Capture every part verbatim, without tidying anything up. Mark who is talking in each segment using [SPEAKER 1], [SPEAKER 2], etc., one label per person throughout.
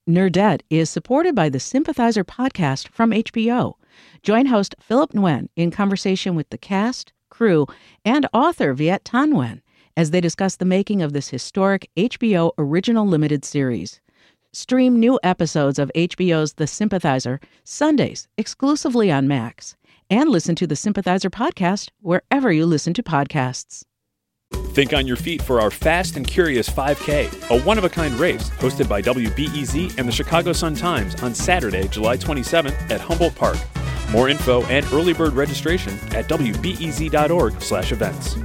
[SPEAKER 1] Nerdette is supported by the Sympathizer podcast from H B O. Join host Philip Nguyen in conversation with the cast, crew, and author Viet Thanh Nguyen as they discuss the making of this historic H B O original limited series. Stream new episodes of H B O's The Sympathizer Sundays exclusively on Max, and listen to the Sympathizer podcast wherever you listen to podcasts.
[SPEAKER 2] Think on your feet for our Fast and Curious five K, a one-of-a-kind race hosted by W B E Z and the Chicago Sun-Times on Saturday, July twenty-seventh at Humboldt Park. More info and early bird registration at W B E Z dot org slash events.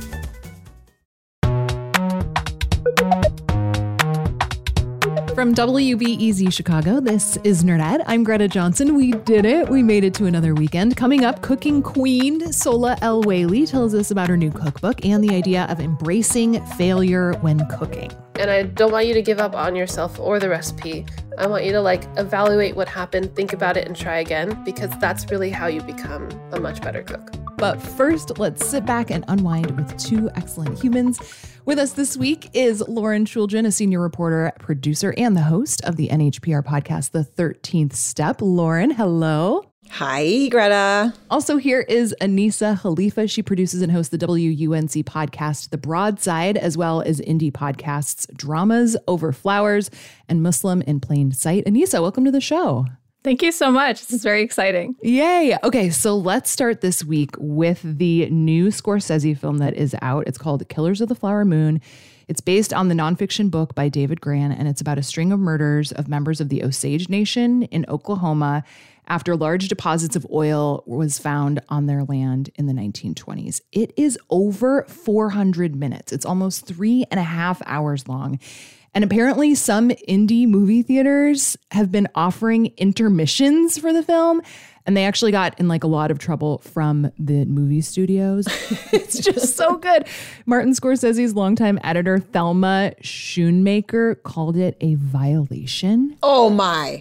[SPEAKER 3] From W B E Z Chicago, this is Nerdette. I'm Greta Johnson. We did it. We made it to another weekend. Coming up, cooking queen Sola El Whaley tells us about her new cookbook and the idea of embracing failure when cooking.
[SPEAKER 4] And I don't want you to give up on yourself or the recipe. I want you to like evaluate what happened, think about it, and try again, because that's really how you become a much better cook.
[SPEAKER 3] But first, let's sit back and unwind with two excellent humans. With us this week is Lauren Chooljian, a senior reporter, producer, and the host of the N H P R podcast, The thirteenth Step. Lauren, hello.
[SPEAKER 5] Hi, Greta.
[SPEAKER 3] Also here is Anisa Khalifa. She produces and hosts the W U N C podcast, The Broadside, as well as indie podcasts, Dramas Over Flowers and Muslim in Plain Sight. Anisa, welcome to the show.
[SPEAKER 6] Thank you so much. This is very exciting.
[SPEAKER 3] Yay. Okay, so let's start this week with the new Scorsese film that is out. It's called Killers of the Flower Moon. It's based on the nonfiction book by David Grann, and it's about a string of murders of members of the Osage Nation in Oklahoma after large deposits of oil was found on their land in the nineteen twenties. It is over four hundred minutes. It's almost three and a half hours long. And apparently some indie movie theaters have been offering intermissions for the film. And they actually got in like a lot of trouble from the movie studios. It's just so good. Martin Scorsese's longtime editor, Thelma Schoonmaker, called it a violation.
[SPEAKER 5] Oh, my.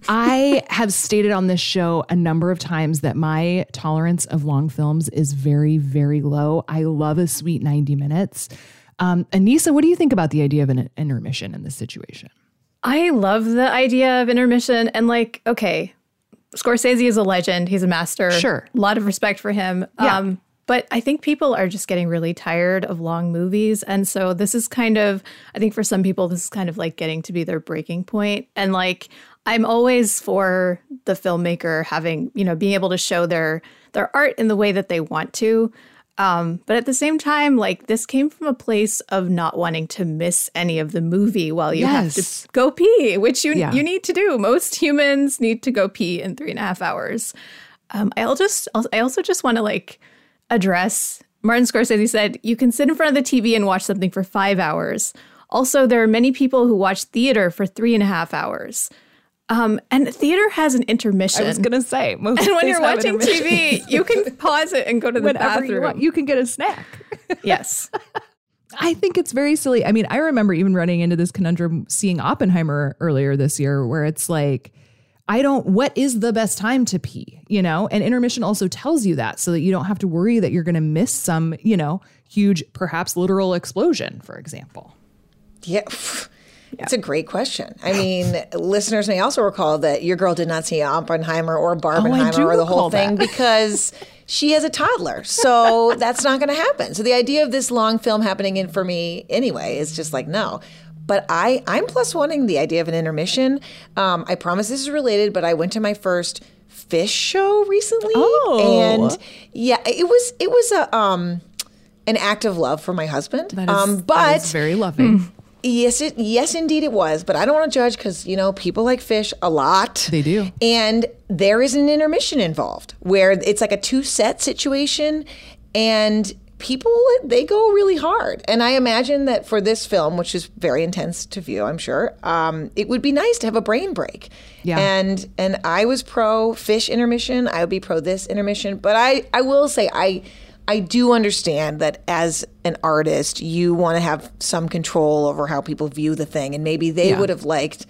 [SPEAKER 3] I have stated on this show a number of times that my tolerance of long films is very, very low. I love a sweet ninety minutes. Um, Anisa, what do you think about the idea of an intermission in this situation?
[SPEAKER 6] I love the idea of intermission. And like, okay, Scorsese is a legend. He's a master.
[SPEAKER 3] Sure.
[SPEAKER 6] A lot of respect for him.
[SPEAKER 3] Yeah.
[SPEAKER 6] Um, but I think people are just getting really tired of long movies. And so this is kind of, I think for some people, this is kind of like getting to be their breaking point. And like, I'm always for the filmmaker having, you know, being able to show their their art in the way that they want to. Um, but at the same time, like this came from a place of not wanting to miss any of the movie while you
[SPEAKER 3] yes.
[SPEAKER 6] have to go pee, which you
[SPEAKER 3] yeah.
[SPEAKER 6] you need to do. Most humans need to go pee in three and a half hours. Um, I'll just I also just want to like address Martin Scorsese said you can sit in front of the T V and watch something for five hours. Also, there are many people who watch theater for three and a half hours. Um, and theater has an intermission.
[SPEAKER 3] I was going to say. Most
[SPEAKER 6] and when you're watching T V, you can pause it and go to the
[SPEAKER 3] Whenever
[SPEAKER 6] bathroom.
[SPEAKER 3] You, want, you can get a snack.
[SPEAKER 6] Yes.
[SPEAKER 3] I think it's very silly. I mean, I remember even running into this conundrum seeing Oppenheimer earlier this year where it's like, I don't, what is the best time to pee, you know? And intermission also tells you that so that you don't have to worry that you're going to miss some, you know, huge, perhaps literal explosion, for example.
[SPEAKER 5] Yeah. It's a great question. I mean, listeners may also recall that your girl did not see Oppenheimer or Barbenheimer
[SPEAKER 3] oh,
[SPEAKER 5] or the whole thing
[SPEAKER 3] that.
[SPEAKER 5] because she has a toddler. So that's not going to happen. So the idea of this long film happening in for me anyway is just like, no. But I, I'm plus wanting the idea of an intermission. Um, I promise this is related, but I went to my first Phish show recently.
[SPEAKER 3] Oh.
[SPEAKER 5] And yeah, it was it was a um an act of love for my husband.
[SPEAKER 3] That is,
[SPEAKER 5] um, but
[SPEAKER 3] that is very loving.
[SPEAKER 5] Mm. Yes, it yes, indeed it was. But I don't want to judge because, you know, people like Phish a lot.
[SPEAKER 3] They do.
[SPEAKER 5] And there is an intermission involved where it's like a two-set situation and people, they go really hard. And I imagine that for this film, which is very intense to view, I'm sure, um, it would be nice to have a brain break.
[SPEAKER 3] Yeah.
[SPEAKER 5] And and I was pro Phish intermission. I would be pro this intermission. But I, I will say I... I do understand that as an artist, you want to have some control over how people view the thing. And maybe they
[SPEAKER 3] Yeah.
[SPEAKER 5] would have liked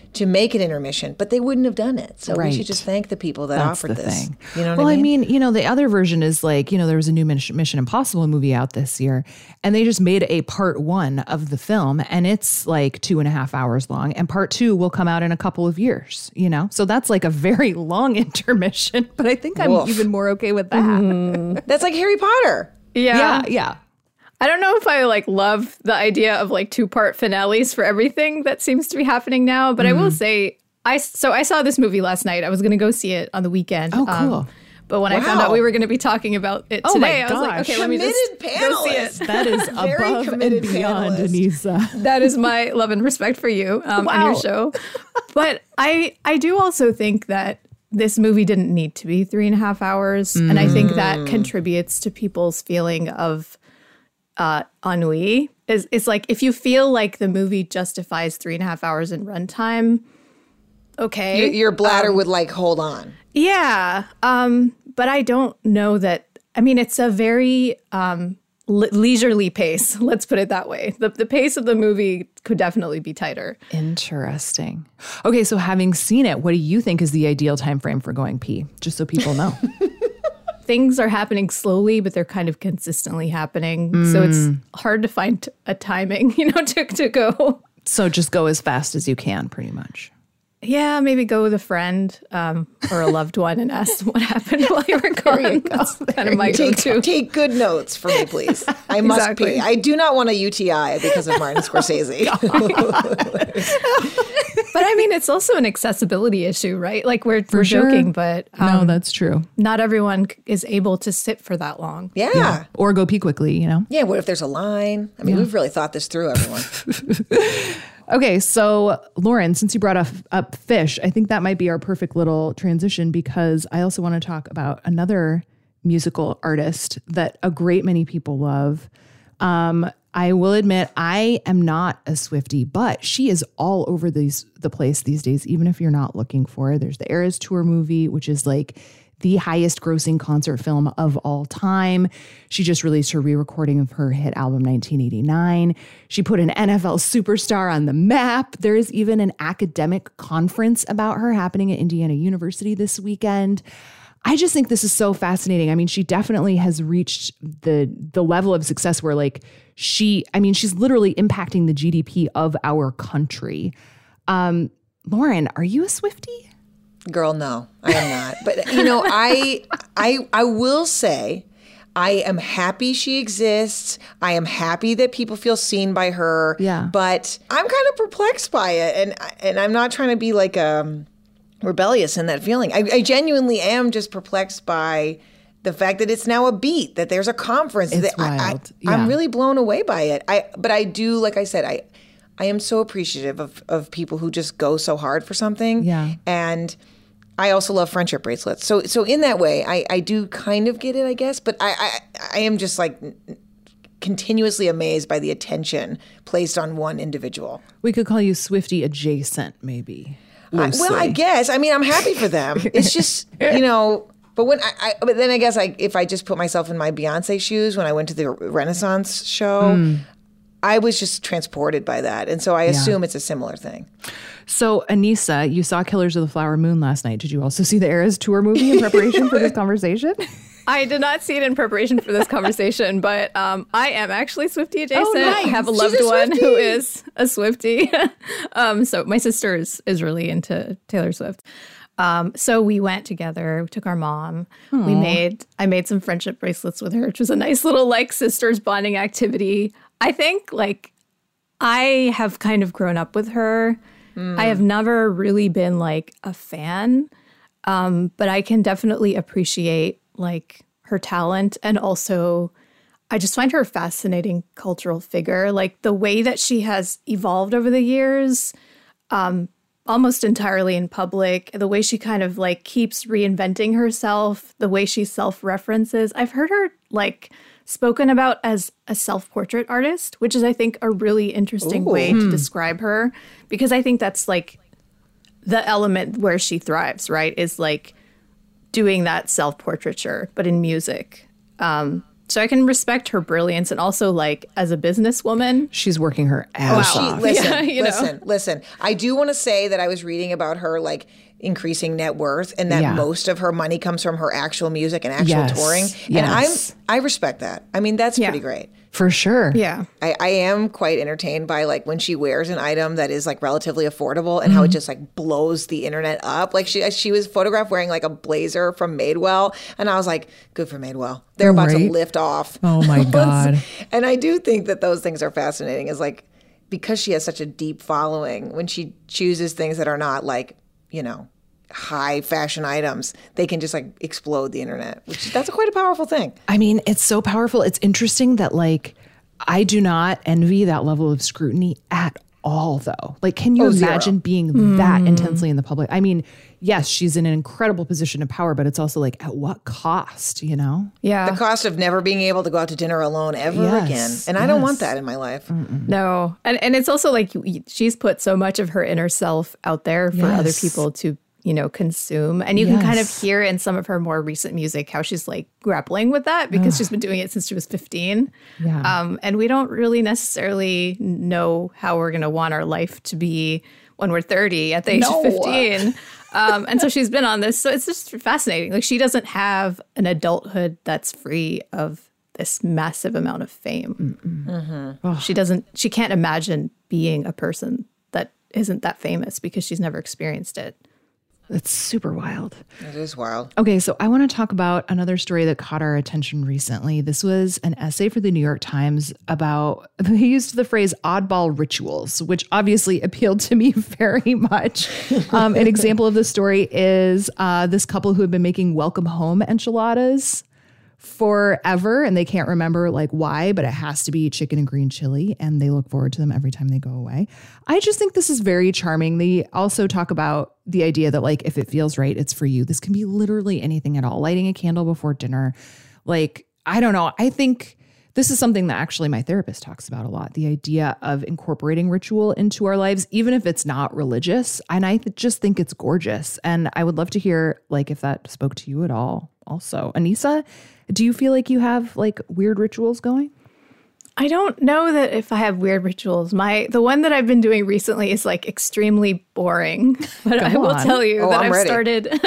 [SPEAKER 5] to make an intermission, but they wouldn't have done it. So
[SPEAKER 3] Right.
[SPEAKER 5] we should just thank the people that
[SPEAKER 3] That's
[SPEAKER 5] offered
[SPEAKER 3] the
[SPEAKER 5] this.
[SPEAKER 3] thing.
[SPEAKER 5] You know what
[SPEAKER 3] well,
[SPEAKER 5] I mean?
[SPEAKER 3] I mean, you know, the other version is like, you know, there was a new Mission, Mission Impossible movie out this year, and they just made a part one of the film, and it's like two and a half hours long, and part two will come out in a couple of years, you know? So that's like a very long intermission, but I think I'm
[SPEAKER 5] Woof.
[SPEAKER 3] even more okay with that.
[SPEAKER 5] That's like Harry Potter.
[SPEAKER 6] Yeah.
[SPEAKER 3] Yeah, yeah.
[SPEAKER 6] I don't know if I like love the idea of like two part finales for everything that seems to be happening now, but
[SPEAKER 3] Mm-hmm.
[SPEAKER 6] I will say I so I saw this movie last night. I was going to go see it on the weekend.
[SPEAKER 3] Oh, cool.
[SPEAKER 6] but when I found
[SPEAKER 5] Wow.
[SPEAKER 6] out we were going to be talking about it
[SPEAKER 3] Oh my
[SPEAKER 6] today, I was like,
[SPEAKER 3] gosh.
[SPEAKER 6] okay, let me just
[SPEAKER 5] Committed
[SPEAKER 6] go see
[SPEAKER 5] panelist.
[SPEAKER 6] it.
[SPEAKER 3] That is
[SPEAKER 5] Very
[SPEAKER 3] above and
[SPEAKER 5] committed
[SPEAKER 3] beyond,
[SPEAKER 5] panelist.
[SPEAKER 3] Anissa.
[SPEAKER 6] That is my love and respect for you um, on
[SPEAKER 3] Wow.
[SPEAKER 6] your show. But I I do also think that this movie didn't need to be three and a half hours, and I think that contributes to people's feeling of uh, ennui. Is it's like if you feel like the movie justifies three and a half hours in runtime, okay,
[SPEAKER 5] Your, your bladder would like hold on.
[SPEAKER 6] yeah. Um, but I don't know that. I mean, it's a very um, le- leisurely pace. Let's put it that way. The the pace of the movie could definitely be tighter.
[SPEAKER 3] Interesting. Okay, so having seen it, what do you think is the ideal time frame for going pee? Just so people know.
[SPEAKER 6] Things are happening slowly, but they're kind of consistently happening. So it's hard to find a timing, you know, to to go.
[SPEAKER 3] So just go as fast as you can, pretty much.
[SPEAKER 6] Yeah, maybe go with a friend um, or a loved one and ask what happened while you were gone. That's kind of my
[SPEAKER 5] Take,
[SPEAKER 6] go-to.
[SPEAKER 5] take good notes for me, please. I must
[SPEAKER 6] Exactly.
[SPEAKER 5] pee. I do not want a U T I because of Martin Scorsese.
[SPEAKER 6] But I mean, it's also an accessibility issue, right? Like we're we're
[SPEAKER 3] sure.
[SPEAKER 6] joking, but um,
[SPEAKER 3] No, that's true.
[SPEAKER 6] not everyone c- is able to sit for that long.
[SPEAKER 5] Yeah. yeah.
[SPEAKER 3] Or go pee quickly, you know?
[SPEAKER 5] What if there's a line? I mean, we've really thought this through, everyone.
[SPEAKER 3] Okay, so Lauren, since you brought up, up fish, I think that might be our perfect little transition because I also want to talk about another musical artist that a great many people love. Um, I will admit I am not a Swiftie, but she is all over these the place these days, even if you're not looking for her. There's the Eras Tour movie, which is like the highest grossing concert film of all time. She just released her re-recording of her hit album nineteen eighty-nine. She put an N F L superstar on the map. There is even an academic conference about her happening at Indiana University this weekend. I just think this is so fascinating. I mean, she definitely has reached the the level of success where like she, I mean, she's literally impacting the G D P of our country. Um, Lauren, are you a Swiftie?
[SPEAKER 5] Girl, no, I am not. But you know, I I I will say I am happy she exists. I am happy that people feel seen by her.
[SPEAKER 3] Yeah.
[SPEAKER 5] But I'm kind of perplexed by it, and and I'm not trying to be like um rebellious in that feeling. I, I genuinely am just perplexed by the fact that it's now a beat, that there's a conference.
[SPEAKER 3] It's
[SPEAKER 5] that I,
[SPEAKER 3] wild.
[SPEAKER 5] I,
[SPEAKER 3] Yeah.
[SPEAKER 5] I'm really blown away by it. I but I do, like I said, I I am so appreciative of of people who just go so hard for something.
[SPEAKER 3] Yeah.
[SPEAKER 5] And I also love friendship bracelets. So so in that way, I, I do kind of get it, I guess. But I, I, I am just like continuously amazed by the attention placed on one individual.
[SPEAKER 3] We could call you Swiftie adjacent, maybe.
[SPEAKER 5] I, well, I
[SPEAKER 3] loosely.
[SPEAKER 5] guess. I mean, I'm happy for them. It's just, you know, but when I, I but then I guess I if I just put myself in my Beyonce shoes when I went to the Renaissance show, I was just transported by that. And so I assume it's a similar thing.
[SPEAKER 3] So, Anissa, you saw Killers of the Flower Moon last night. Did you also see the Eras Tour movie in preparation for this conversation?
[SPEAKER 6] I did not see it in preparation for this conversation, but um, I am actually Swiftie adjacent.
[SPEAKER 3] Oh, nice.
[SPEAKER 6] I have a
[SPEAKER 3] She's
[SPEAKER 6] loved
[SPEAKER 5] a
[SPEAKER 6] one who
[SPEAKER 5] Swiftie.
[SPEAKER 6] is a Swiftie. um, so my sister is, is really into Taylor Swift. Um, so we went together, we took our mom. We made, I made some friendship bracelets with her, which was a nice little like sisters bonding activity. I think like I have kind of grown up with her. I have never really been like a fan, um, but I can definitely appreciate like her talent, and also I just find her a fascinating cultural figure. Like the way that she has evolved over the years, um, almost entirely in public, the way she kind of like keeps reinventing herself, the way she self-references. I've heard her like spoken about as a self-portrait artist, which is, I think, a really interesting
[SPEAKER 5] Ooh.
[SPEAKER 6] way to describe her, because I think that's like the element where she thrives, right? Is like doing that self-portraiture, but in music. Um, So I can respect her brilliance, and also, like, as a businesswoman,
[SPEAKER 3] she's working her ass
[SPEAKER 5] She,
[SPEAKER 3] off.
[SPEAKER 5] listen,
[SPEAKER 6] Yeah, you know.
[SPEAKER 5] listen, listen. I do want to say that I was reading about her, like, increasing net worth, and that
[SPEAKER 3] Yeah.
[SPEAKER 5] most of her money comes from her actual music and actual
[SPEAKER 3] Yes,
[SPEAKER 5] touring. And
[SPEAKER 3] yes.
[SPEAKER 5] I'm, I respect that. I mean, that's
[SPEAKER 6] Yeah.
[SPEAKER 5] pretty great.
[SPEAKER 3] For sure.
[SPEAKER 6] yeah.
[SPEAKER 5] I, I am quite entertained by, like, when she wears an item that is, like, relatively affordable and how
[SPEAKER 3] Mm-hmm.
[SPEAKER 5] it just, like, blows the internet up. Like, she she was photographed wearing, like, a blazer from Madewell, and I was like, good for Madewell. They're about to
[SPEAKER 3] Right?
[SPEAKER 5] lift off.
[SPEAKER 3] Oh, my God.
[SPEAKER 5] And I do think that those things are fascinating, is, like, because she has such a deep following, when she chooses things that are not, like, you know, high fashion items, they can just, like, explode the internet, which that's a quite a powerful thing.
[SPEAKER 3] I mean, it's so powerful. It's interesting that, like, I do not envy that level of scrutiny at all, though. Like, can you
[SPEAKER 5] Oh, zero.
[SPEAKER 3] imagine being that intensely in the public? I mean, yes, she's in an incredible position of power, but it's also like, at what cost, you know?
[SPEAKER 6] Yeah.
[SPEAKER 5] The cost of never being able to go out to dinner alone ever
[SPEAKER 3] Yes,
[SPEAKER 5] again. And I don't want
[SPEAKER 3] yes.
[SPEAKER 5] that in my life.
[SPEAKER 6] No. And and it's also like y- she's put so much of her inner self out there for other
[SPEAKER 3] Yes.
[SPEAKER 6] people to, you know, consume. And you can kind of
[SPEAKER 3] Yes.
[SPEAKER 6] hear in some of her more recent music how she's like grappling with that because she's been doing it since she was fifteen.
[SPEAKER 3] Yeah.
[SPEAKER 6] Um, and we don't really necessarily know how we're going to want our life to be when we're thirty at the age
[SPEAKER 5] No.
[SPEAKER 6] of fifteen. Um, and so she's been on this. So it's just fascinating. Like, she doesn't have an adulthood that's free of this massive amount of fame. She doesn't, she can't imagine being a person that isn't that famous because she's never experienced it.
[SPEAKER 3] It's super wild.
[SPEAKER 5] It is wild.
[SPEAKER 3] Okay, so I want to talk about another story that caught our attention recently. This was an essay for the New York Times about, they used the phrase oddball rituals, which obviously appealed to me very much. Um, an example of the story is uh, this couple who had been making welcome home enchiladas forever, and they can't remember like why, but it has to be chicken and green chili, and they look forward to them every time they go away. I just think this is very charming. They also talk about the idea that, like, if it feels right, it's for you. This can be literally anything at all. Lighting a candle before dinner. Like, I don't know. I think this is something that actually my therapist talks about a lot. The idea of incorporating ritual into our lives, even if it's not religious. And I th- just think it's gorgeous. And I would love to hear, like, if that spoke to you at all also. Anissa, do you feel like you have, like, weird rituals going?
[SPEAKER 6] I don't know that if I have weird rituals. My the one that I've been doing recently is like extremely boring. But I will
[SPEAKER 3] on.
[SPEAKER 6] tell you
[SPEAKER 5] Oh,
[SPEAKER 6] that
[SPEAKER 5] I'm
[SPEAKER 6] I've
[SPEAKER 5] ready.
[SPEAKER 6] started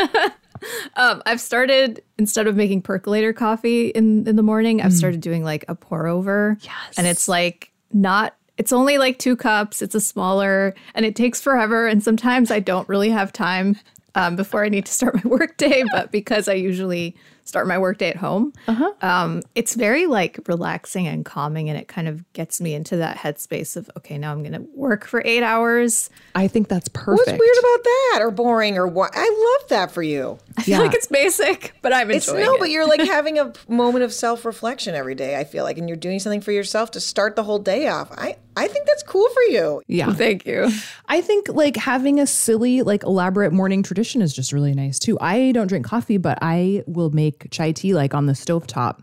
[SPEAKER 6] um, I've started, instead of making percolator coffee in, in the morning, I've started doing like a pour over.
[SPEAKER 3] Yes.
[SPEAKER 6] And it's like not it's only like two cups. It's a smaller, and it takes forever. And sometimes I don't really have time um, before I need to start my work day. But because I usually start my work day at home,
[SPEAKER 3] Uh-huh.
[SPEAKER 6] um, it's very like relaxing and calming. And it kind of gets me into that headspace of, okay, now I'm going to work for eight hours.
[SPEAKER 3] I think that's perfect.
[SPEAKER 5] What's weird about that, or boring, or what? I love that for you.
[SPEAKER 6] I feel
[SPEAKER 3] Yeah.
[SPEAKER 6] like it's basic, but I'm
[SPEAKER 5] It's
[SPEAKER 6] enjoying
[SPEAKER 5] no,
[SPEAKER 6] it.
[SPEAKER 5] but you're like having a moment of self-reflection every day, I feel like, and you're doing something for yourself to start the whole day off. I, I think that's cool for you.
[SPEAKER 3] Yeah.
[SPEAKER 6] Thank you.
[SPEAKER 3] I think like having a silly, like elaborate morning tradition is just really nice too. I don't drink coffee, but I will make chai tea like on the stovetop.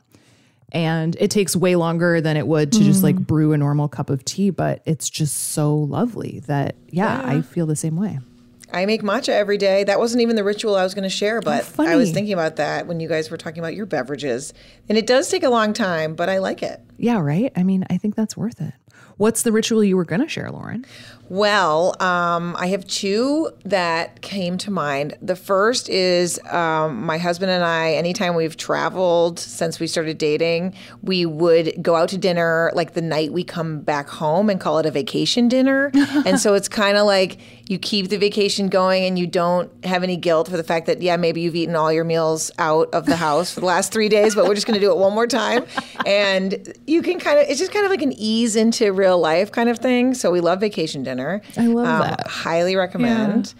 [SPEAKER 3] And it takes way longer than it would to just like brew a normal cup of tea, but it's just so lovely that, yeah, I feel the same way.
[SPEAKER 5] I make matcha every day. That wasn't even the ritual I was going to share, but
[SPEAKER 3] funny.
[SPEAKER 5] I was thinking about that when you guys were talking about your beverages. And it does take a long time, but I like it.
[SPEAKER 3] Yeah, right? I mean, I think that's worth it. What's the ritual you were going to share, Lauren?
[SPEAKER 5] Well, um, I have two that came to mind. The first is um, my husband and I, anytime we've traveled since we started dating, we would go out to dinner like the night we come back home and call it a vacation dinner. And so it's kind of like you keep the vacation going and you don't have any guilt for the fact that, yeah, maybe you've eaten all your meals out of the house for the last three days, but we're just going to do it one more time. And you can kind of, it's just kind of like an ease into real life kind of thing. So we love vacation dinner.
[SPEAKER 3] I love
[SPEAKER 5] Um,
[SPEAKER 3] that.
[SPEAKER 5] Highly recommend.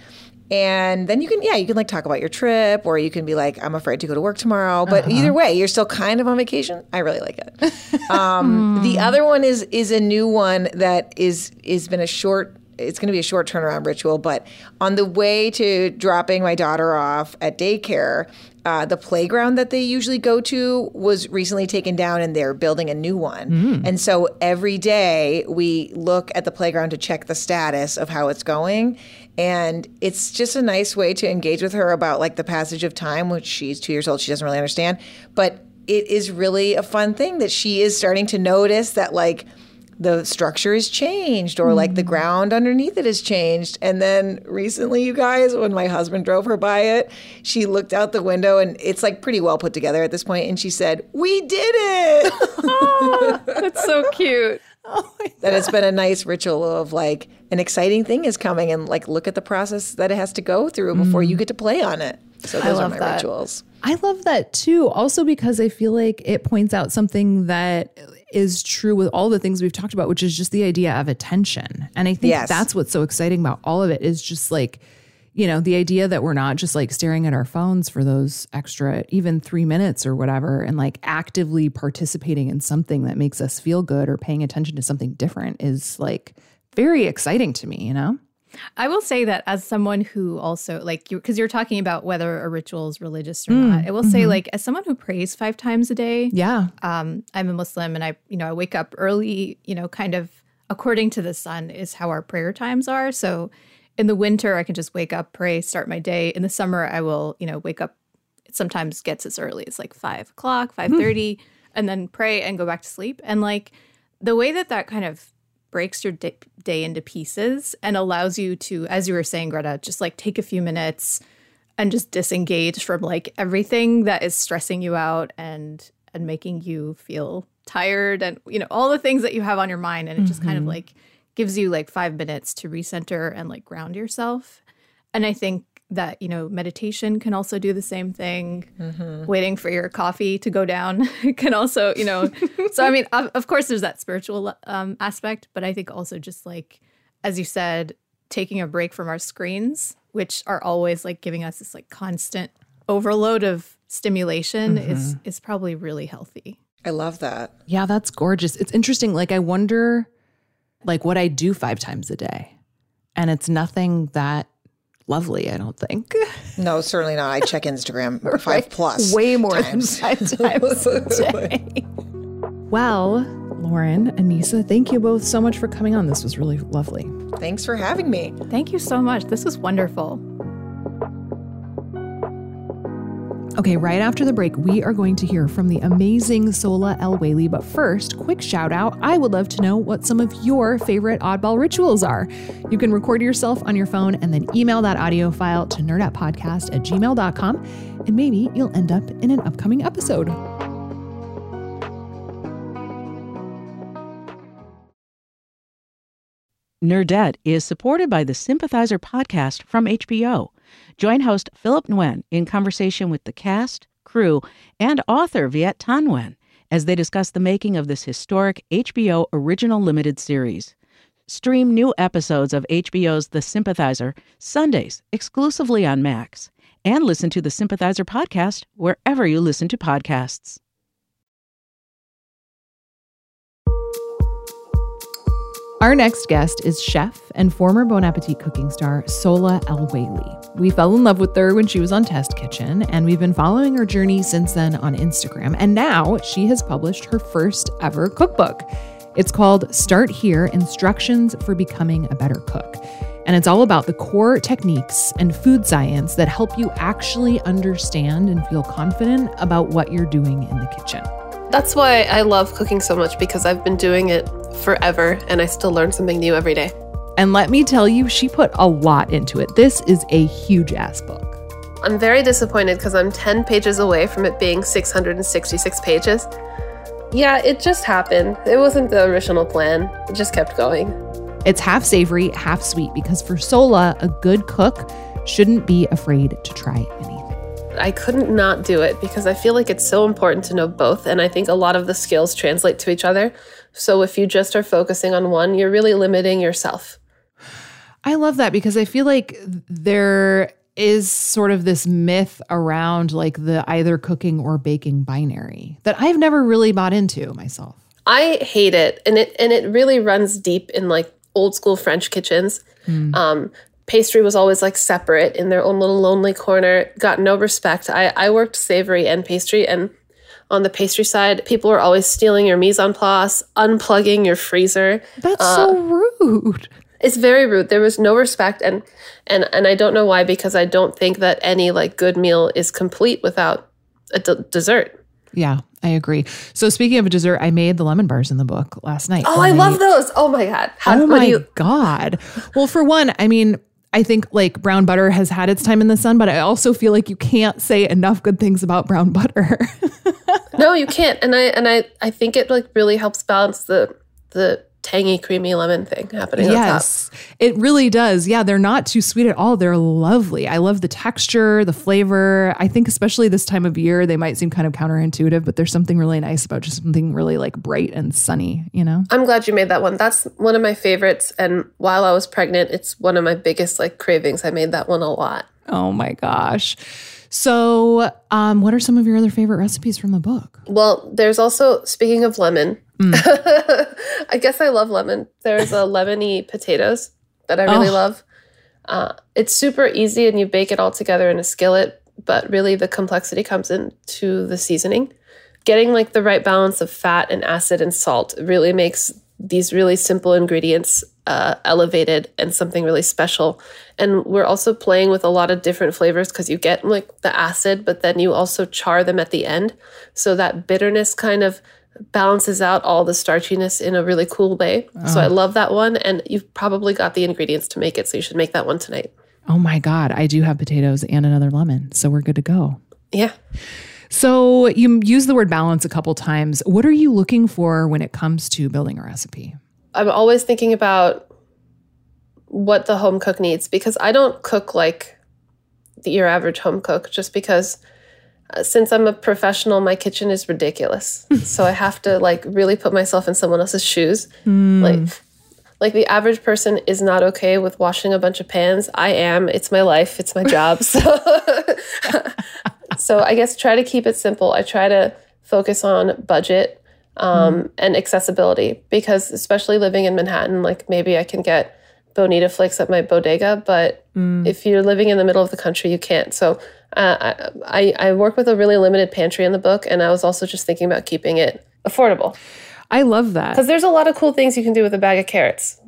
[SPEAKER 5] And then you can, yeah, you can like talk about your trip, or you can be like, I'm afraid to go to work tomorrow. But
[SPEAKER 3] Uh-huh.
[SPEAKER 5] either way, you're still kind of on vacation. I really like it. Um, the other one is is a new one that is is been a short. It's going to be a short turnaround ritual, but on the way to dropping my daughter off at daycare, uh, the playground that they usually go to was recently taken down and they're building a new one. And so every day we look at the playground to check the status of how it's going. And it's just a nice way to engage with her about like the passage of time, which she's two years old. She doesn't really understand. But it is really a fun thing that she is starting to notice that like the structure is changed or like the ground underneath it has changed. And then recently, you guys, when my husband drove her by it, she looked out the window and it's like pretty well put together at this point, and she said, "We did it."
[SPEAKER 6] Oh, that's so cute.
[SPEAKER 5] Oh that it's been a nice ritual of like an exciting thing is coming, and like look at the process that it has to go through before mm. you get to play on it. So those are my that. rituals.
[SPEAKER 3] I love that too. Also because I feel like it points out something that is true with all the things we've talked about, which is just the idea of attention. And I think yes. that's what's so exciting about all of it is just like, you know, the idea that we're not just like staring at our phones for those extra, even three minutes or whatever, and like actively participating in something that makes us feel good or paying attention to something different is like very exciting to me, you know?
[SPEAKER 6] I will say that as someone who also like you, because you're talking about whether a ritual is religious or mm, not. I will mm-hmm. say, like, as someone who prays five times a day,
[SPEAKER 3] yeah,
[SPEAKER 6] um, I'm a Muslim, and I, you know, I wake up early. You know, kind of according to the sun is how our prayer times are. So, in the winter, I can just wake up, pray, start my day. In the summer, I will, you know, wake up. It sometimes gets as early as like five o'clock, five thirty, mm. and then pray and go back to sleep. And like the way that that kind of breaks your day, day into pieces and allows you to, as you were saying, Greta, just like take a few minutes and just disengage from like everything that is stressing you out and and making you feel tired and, you know, all the things that you have on your mind. And it mm-hmm. just kind of like gives you like five minutes to recenter and like ground yourself. And I think that, you know, meditation can also do the same thing. Mm-hmm. Waiting for your coffee to go down can also, you know, so I mean, of, of course there's that spiritual um, aspect, but I think also just like, as you said, taking a break from our screens, which are always like giving us this like constant overload of stimulation mm-hmm. is, is probably really healthy.
[SPEAKER 5] I love that.
[SPEAKER 3] Yeah, that's gorgeous. It's interesting. Like, I wonder like what I do five times a day, and it's nothing that lovely, I don't think.
[SPEAKER 5] No, certainly not. I check Instagram five right. plus.
[SPEAKER 3] Way more
[SPEAKER 5] times.
[SPEAKER 3] than five times a day. Well, Lauren, Anissa, thank you both so much for coming on. This was really lovely.
[SPEAKER 5] Thanks for having me.
[SPEAKER 6] Thank you so much. This was wonderful.
[SPEAKER 3] Okay, right after the break, we are going to hear from the amazing Sohla El-Waylly. But first, quick shout out. I would love to know what some of your favorite oddball rituals are. You can record yourself on your phone and then email that audio file to nerdettepodcast at gmail dot com. And maybe you'll end up in an upcoming episode.
[SPEAKER 1] Nerdette is supported by the Sympathizer podcast from H B O. Join host Philip Nguyen in conversation with the cast, crew, and author Viet Thanh Nguyen as they discuss the making of this historic H B O original limited series. Stream new episodes of H B O's The Sympathizer Sundays exclusively on Max, and listen to the Sympathizer podcast wherever you listen to podcasts.
[SPEAKER 3] Our next guest is chef and former Bon Appetit cooking star Sohla El-Waylly. We fell in love with her when she was on Test Kitchen, and we've been following her journey since then on Instagram. And now she has published her first ever cookbook. It's called Start Here: Instructions for Becoming a Better Cook. And it's all about the core techniques and food science that help you actually understand and feel confident about what you're doing in the kitchen.
[SPEAKER 4] That's why I love cooking so much, because I've been doing it forever and I still learn something new every day.
[SPEAKER 3] And let me tell you, she put a lot into it. This is a huge ass book.
[SPEAKER 4] I'm very disappointed because I'm ten pages away from it being six hundred sixty-six pages. Yeah, it just happened. It wasn't the original plan. It just kept going.
[SPEAKER 3] It's half savory, half sweet, because for Sohla, a good cook shouldn't be afraid to try anything.
[SPEAKER 4] I couldn't not do it because I feel like it's so important to know both. And I think a lot of the skills translate to each other. So if you just are focusing on one, you're really limiting yourself.
[SPEAKER 3] I love that, because I feel like there is sort of this myth around like the either cooking or baking binary that I've never really bought into myself.
[SPEAKER 4] I hate it. And it and it really runs deep in like old school French kitchens. Mm. Um, pastry was always like separate in their own little lonely corner, got no respect. I, I worked savory and pastry, and on the pastry side, people were always stealing your mise en place, unplugging your freezer.
[SPEAKER 3] That's uh, so rude.
[SPEAKER 4] It's very rude. There was no respect, and and and I don't know why, because I don't think that any like good meal is complete without a d- dessert.
[SPEAKER 3] Yeah, I agree. So speaking of a dessert, I made the lemon bars in the book last night.
[SPEAKER 4] Oh, I love those. Oh my God.
[SPEAKER 3] How, oh my
[SPEAKER 4] you-
[SPEAKER 3] God. Well, for one, I mean, I think like brown butter has had its time in the sun, but I also feel like you can't say enough good things about brown butter.
[SPEAKER 4] No, you can't. And I and I, I think it like really helps balance the the tangy, creamy lemon thing happening on top.
[SPEAKER 3] Yes, it really does. Yeah, they're not too sweet at all. They're lovely. I love the texture, the flavor. I think especially this time of year, they might seem kind of counterintuitive, but there's something really nice about just something really like bright and sunny, you know?
[SPEAKER 4] I'm glad you made that one. That's one of my favorites. And while I was pregnant, it's one of my biggest like cravings. I made that one a lot.
[SPEAKER 3] Oh my gosh. So um, what are some of your other favorite recipes from the book?
[SPEAKER 4] Well, there's also, speaking of lemon, mm. I guess I love lemon. There's a lemony potatoes that I really oh. love. Uh, it's super easy and you bake it all together in a skillet, but really the complexity comes into the seasoning. Getting like the right balance of fat and acid and salt really makes these really simple ingredients uh, elevated and something really special. And we're also playing with a lot of different flavors because you get like the acid, but then you also char them at the end. So that bitterness kind of balances out all the starchiness in a really cool way. Oh. So I love that one. And you've probably got the ingredients to make it. So you should make that one tonight.
[SPEAKER 3] Oh my God. I do have potatoes and another lemon. So we're good to go.
[SPEAKER 4] Yeah.
[SPEAKER 3] So you use the word balance a couple times. What are you looking for when it comes to building a recipe?
[SPEAKER 4] I'm always thinking about what the home cook needs because I don't cook like the, your average home cook just because uh, since I'm a professional, my kitchen is ridiculous. So I have to like really put myself in someone else's shoes. Mm. Like, like the average person is not okay with washing a bunch of pans. I am. It's my life. It's my job. So So I guess try to keep it simple. I try to focus on budget um, mm. and accessibility because especially living in Manhattan, like maybe I can get bonita flakes at my bodega, but mm. if you're living in the middle of the country, you can't. So uh, I, I work with a really limited pantry in the book, and I was also just thinking about keeping it affordable.
[SPEAKER 3] I love that.
[SPEAKER 4] Because there's a lot of cool things you can do with a bag of carrots.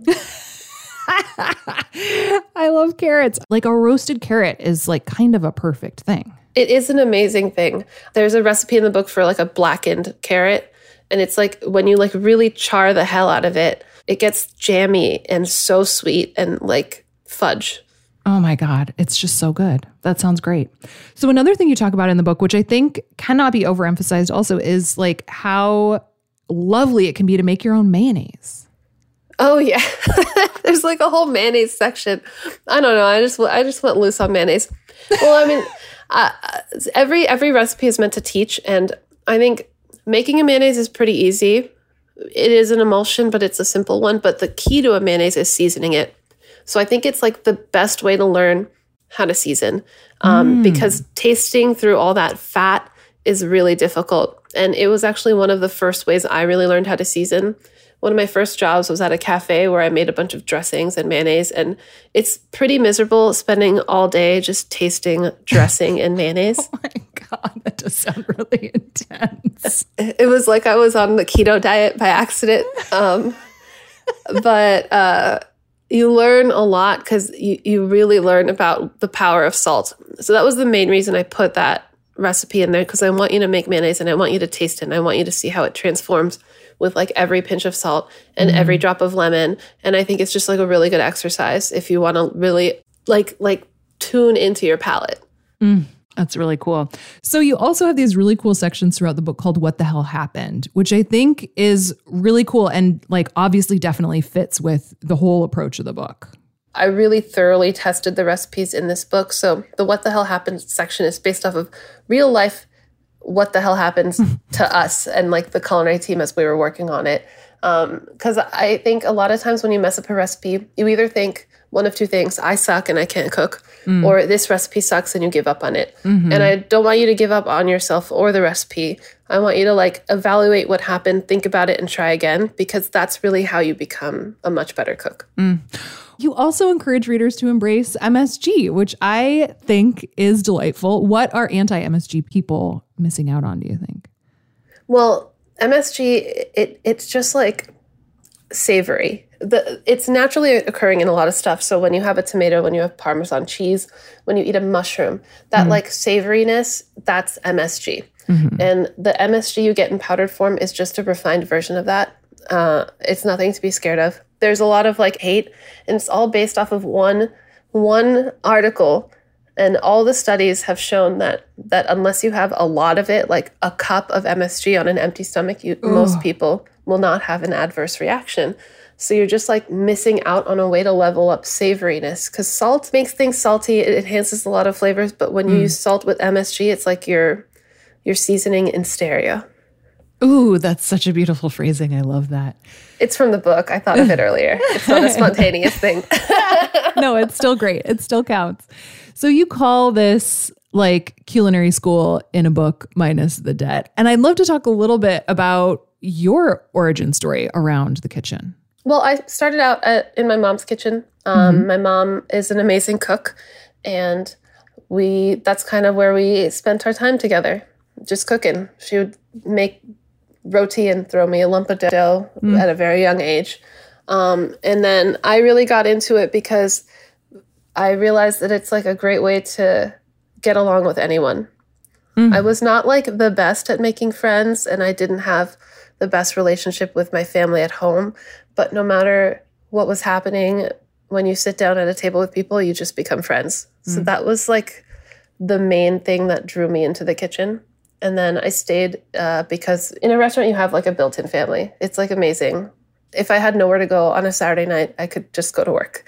[SPEAKER 3] I love carrots. Like a roasted carrot is like kind of a perfect thing.
[SPEAKER 4] It is an amazing thing. There's a recipe in the book for like a blackened carrot. And it's like when you like really char the hell out of it, it gets jammy and so sweet and like fudge.
[SPEAKER 3] Oh my God. It's just so good. That sounds great. So another thing you talk about in the book, which I think cannot be overemphasized also, is like how lovely it can be to make your own mayonnaise.
[SPEAKER 4] Oh yeah. There's like a whole mayonnaise section. I don't know. I just I just went loose on mayonnaise. Well, I mean, uh, every every recipe is meant to teach, and I think making a mayonnaise is pretty easy. It is an emulsion, but it's a simple one. But the key to a mayonnaise is seasoning it. So I think it's like the best way to learn how to season um, mm. because tasting through all that fat is really difficult. And it was actually one of the first ways I really learned how to season. One of my first jobs was at a cafe where I made a bunch of dressings and mayonnaise, and it's pretty miserable spending all day just tasting dressing and mayonnaise.
[SPEAKER 3] Oh my God, that does sound really intense.
[SPEAKER 4] It was like I was on the keto diet by accident. Um, but uh, you learn a lot because you, you really learn about the power of salt. So that was the main reason I put that recipe in there, because I want you to make mayonnaise and I want you to taste it and I want you to see how it transforms with like every pinch of salt and mm. every drop of lemon. And I think it's just like a really good exercise if you want to really like like tune into your palate.
[SPEAKER 3] Mm, that's really cool. So you also have these really cool sections throughout the book called What the Hell Happened, which I think is really cool and like obviously definitely fits with the whole approach of the book.
[SPEAKER 4] I really thoroughly tested the recipes in this book. So the What the Hell Happened section is based off of real life what the hell happens to us and like the culinary team as we were working on it. Because um, I think a lot of times when you mess up a recipe, you either think one of two things: I suck and I can't cook, mm. or this recipe sucks and you give up on it. Mm-hmm. And I don't want you to give up on yourself or the recipe. I want you to like evaluate what happened, think about it, and try again, because that's really how you become a much better cook.
[SPEAKER 3] Mm. You also encourage readers to embrace M S G, which I think is delightful. What are anti-M S G people missing out on, do you think?
[SPEAKER 4] Well, M S G, it it's just like savory. The, it's naturally occurring in a lot of stuff. So when you have a tomato, when you have Parmesan cheese, when you eat a mushroom, that mm. like savoriness, that's M S G. Mm-hmm. And the M S G you get in powdered form is just a refined version of that. Uh, it's nothing to be scared of. There's a lot of like hate, and it's all based off of one one article. And all the studies have shown that that unless you have a lot of it, like a cup of M S G on an empty stomach, you, most people will not have an adverse reaction. So you're just like missing out on a way to level up savoriness, because salt makes things salty. It enhances a lot of flavors. But when you mm. use salt with M S G, it's like you're you're seasoning in stereo.
[SPEAKER 3] Ooh, that's such a beautiful phrasing. I love that.
[SPEAKER 4] It's from the book. I thought of it earlier. It's not a spontaneous thing.
[SPEAKER 3] No, it's still great. It still counts. So you call this like culinary school in a book minus the debt. And I'd love to talk a little bit about your origin story around the kitchen.
[SPEAKER 4] Well, I started out at, in my mom's kitchen. Um, mm-hmm. My mom is an amazing cook, and we that's kind of where we spent our time together, just cooking. She would make roti and throw me a lump of dough mm. at a very young age. Um, and then I really got into it because I realized that it's like a great way to get along with anyone. Mm. I was not like the best at making friends, and I didn't have the best relationship with my family at home. But no matter what was happening, when you sit down at a table with people, you just become friends. Mm. So that was like the main thing that drew me into the kitchen. And then I stayed uh, because in a restaurant, you have like a built-in family. It's like amazing. If I had nowhere to go on a Saturday night, I could just go to work.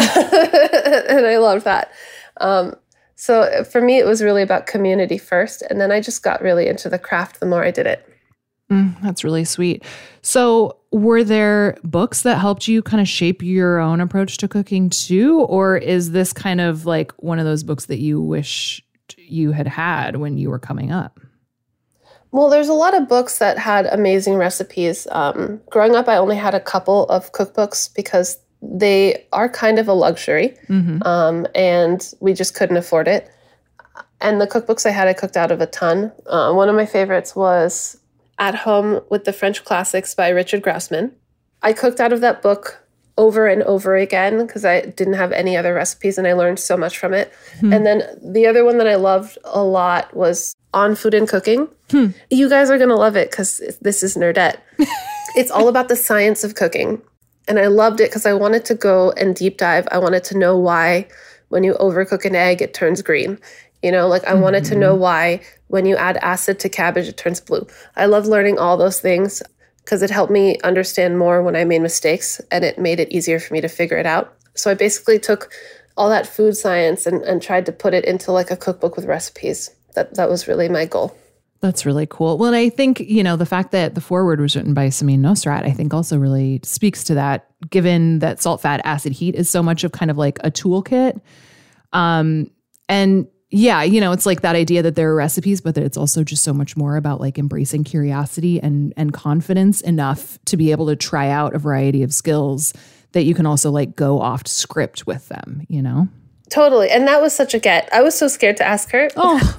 [SPEAKER 4] And I loved that. Um, so for me, it was really about community first. And then I just got really into the craft the more I did it.
[SPEAKER 3] Mm, that's really sweet. So were there books that helped you kind of shape your own approach to cooking too? Or is this kind of like one of those books that you wish you had had when you were coming up?
[SPEAKER 4] Well, there's a lot of books that had amazing recipes. Um, growing up, I only had a couple of cookbooks because they are kind of a luxury, mm-hmm. um, and we just couldn't afford it. And the cookbooks I had, I cooked out of a ton. Uh, one of my favorites was At Home with the French Classics by Richard Grassman. I cooked out of that book over and over again because I didn't have any other recipes, and I learned so much from it. Hmm. And then the other one that I loved a lot was On Food and Cooking. Hmm. You guys are going to love it because this is nerdette. It's all about the science of cooking. And I loved it because I wanted to go and deep dive. I wanted to know why when you overcook an egg, it turns green. You know, like I mm-hmm. wanted to know why when you add acid to cabbage, it turns blue. I love learning all those things because it helped me understand more when I made mistakes, and it made it easier for me to figure it out. So I basically took all that food science and, and tried to put it into like a cookbook with recipes. That that was really my goal.
[SPEAKER 3] That's really cool. Well, and I think, you know, the fact that the foreword was written by Samin Nosrat, I think also really speaks to that, given that salt, fat, acid, heat is so much of kind of like a toolkit. Um, and yeah, you know, it's like that idea that there are recipes, but that it's also just so much more about like embracing curiosity and and confidence enough to be able to try out a variety of skills that you can also like go off script with them, you know?
[SPEAKER 4] Totally. And that was such a get. I was so scared to ask her.
[SPEAKER 3] Oh,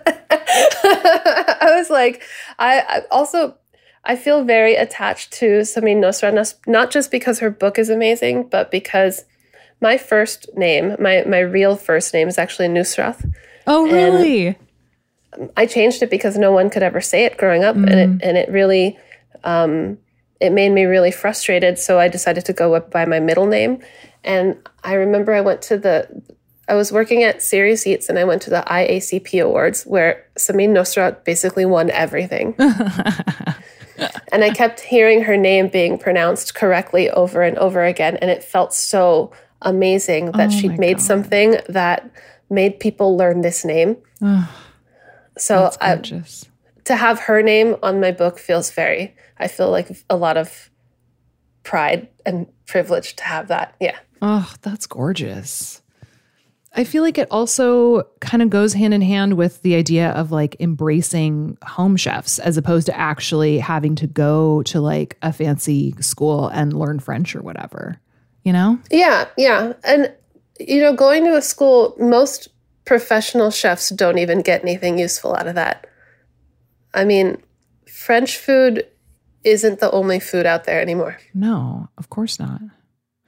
[SPEAKER 4] I was like, I, I also, I feel very attached to Samin Nosrat, not just because her book is amazing, but because my first name, my, my real first name is actually Nusrat.
[SPEAKER 3] Oh, really?
[SPEAKER 4] And I changed it because no one could ever say it growing up. Mm. And it, and it really, um, it made me really frustrated. So I decided to go up by my middle name. And I remember I went to the, I was working at Serious Eats, and I went to the I A C P Awards where Samin Nosrat basically won everything. And I kept hearing her name being pronounced correctly over and over again. And it felt so amazing that oh she'd made God. something that made people learn this name. Oh, so I, to have her name on my book feels very, I feel like a lot of pride and privilege to have that. Yeah.
[SPEAKER 3] Oh, that's gorgeous. I feel like it also kind of goes hand in hand with the idea of like embracing home chefs as opposed to actually having to go to like a fancy school and learn French or whatever, you know?
[SPEAKER 4] Yeah, yeah. And, you know, going to a school, most professional chefs don't even get anything useful out of that. I mean, French food isn't the only food out there anymore.
[SPEAKER 3] No, of course not.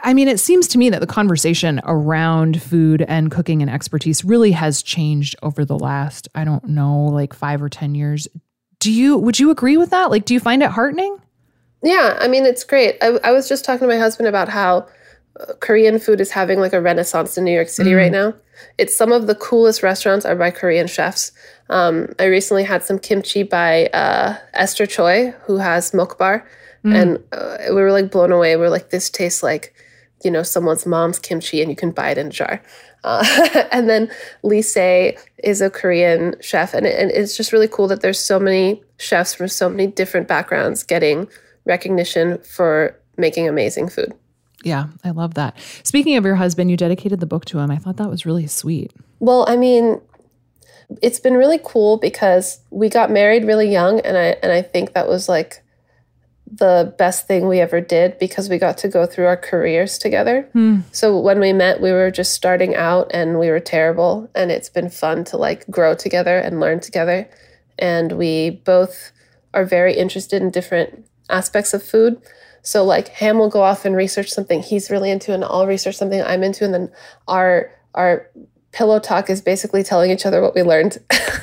[SPEAKER 3] I mean, it seems to me that the conversation around food and cooking and expertise really has changed over the last, I don't know, like five or ten years. Do you, would you agree with that? Like, do you find it heartening?
[SPEAKER 4] Yeah, I mean, it's great. I, I was just talking to my husband about how uh, Korean food is having like a renaissance in New York City mm. right now. It's some of the coolest restaurants are by Korean chefs. Um, I recently had some kimchi by uh, Esther Choi, who has Mokbar. Mm. And uh, we were like blown away. We were like, this tastes like, you know, someone's mom's kimchi and you can buy it in a jar. Uh, and then Lee Se is a Korean chef. And, it, and it's just really cool that there's so many chefs from so many different backgrounds getting recognition for making amazing food.
[SPEAKER 3] Yeah, I love that. Speaking of your husband, you dedicated the book to him. I thought that was really sweet.
[SPEAKER 4] Well, I mean, it's been really cool because we got married really young. And I, and I think that was like the best thing we ever did because we got to go through our careers together. Hmm. So when we met, we were just starting out and we were terrible. And it's been fun to like grow together and learn together. And we both are very interested in different aspects of food. So like Ham will go off and research something he's really into and I'll research something I'm into. And then our, our pillow talk is basically telling each other what we learned.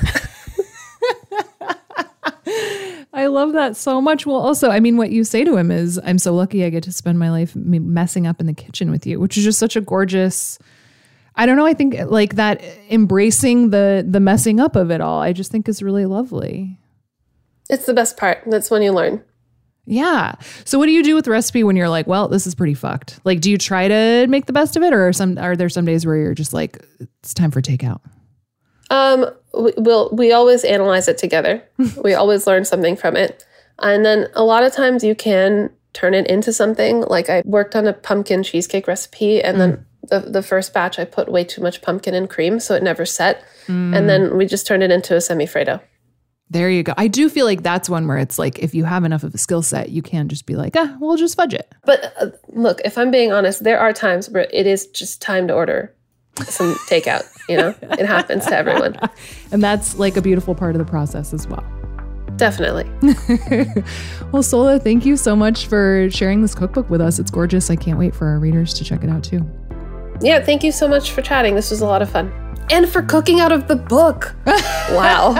[SPEAKER 3] I love that so much. Well, also, I mean, what you say to him is, I'm so lucky I get to spend my life messing up in the kitchen with you, which is just such a gorgeous, I don't know. I think like that embracing the, the messing up of it all, I just think is really lovely.
[SPEAKER 4] It's the best part. That's when you learn.
[SPEAKER 3] Yeah. So what do you do with the recipe when you're like, well, this is pretty fucked? Like, do you try to make the best of it? Or are some, are there some days where you're just like, it's time for takeout?
[SPEAKER 4] Um, we, we'll, we always analyze it together. We always learn something from it. And then a lot of times you can turn it into something. Like I worked on a pumpkin cheesecake recipe and mm. then the, the first batch I put way too much pumpkin and cream, so it never set. Mm. And then we just turned it into a semi-Fredo.
[SPEAKER 3] There you go. I do feel like that's one where it's like, if you have enough of a skill set, you can just be like, ah, we'll just fudge it.
[SPEAKER 4] But uh, look, if I'm being honest, there are times where it is just time to order some takeout, you know, it happens to everyone.
[SPEAKER 3] And that's like a beautiful part of the process as well.
[SPEAKER 4] Definitely.
[SPEAKER 3] Well, Sola, thank you so much for sharing this cookbook with us. It's gorgeous. I can't wait for our readers to check it out too.
[SPEAKER 4] Yeah, thank you so much for chatting. This was a lot of fun. And for cooking out of the book. Wow.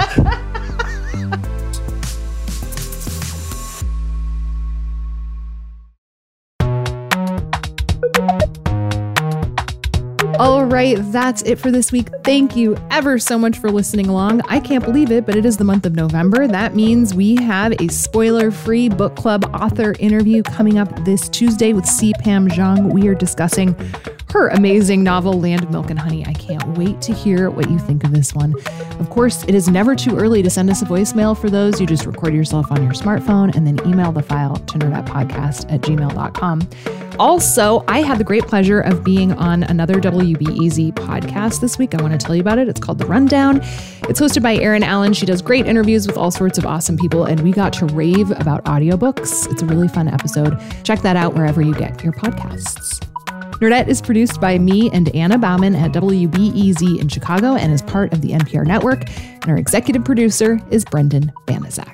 [SPEAKER 3] All right, that's it for this week. Thank you ever so much for listening along. I can't believe it, but it is the month of November. That means we have a spoiler-free book club author interview coming up this Tuesday with C. Pam Zhang. We are discussing her amazing novel, Land of Milk and Honey. I can't wait to hear what you think of this one. Of course, it is never too early to send us a voicemail for those. You just record yourself on your smartphone and then email the file to nerdettepodcast at gmail dot com. Also, I had the great pleasure of being on another W B E Z podcast this week. I want to tell you about it. It's called The Rundown. It's hosted by Erin Allen. She does great interviews with all sorts of awesome people, and we got to rave about audiobooks. It's a really fun episode. Check that out wherever you get your podcasts. Nerdette is produced by me and Anna Bauman at W B E Z in Chicago and is part of the N P R network. And our executive producer is Brendan Banaszak.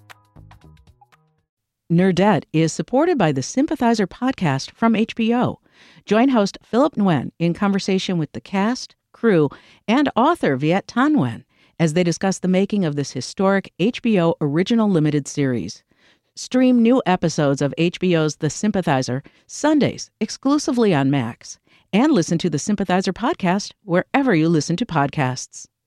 [SPEAKER 1] Nerdette is supported by the Sympathizer podcast from H B O. Join host Philip Nguyen in conversation with the cast, crew, and author Viet Thanh Nguyen as they discuss the making of this historic H B O original limited series. Stream new episodes of H B O's The Sympathizer Sundays exclusively on Max, and listen to the Sympathizer podcast wherever you listen to podcasts.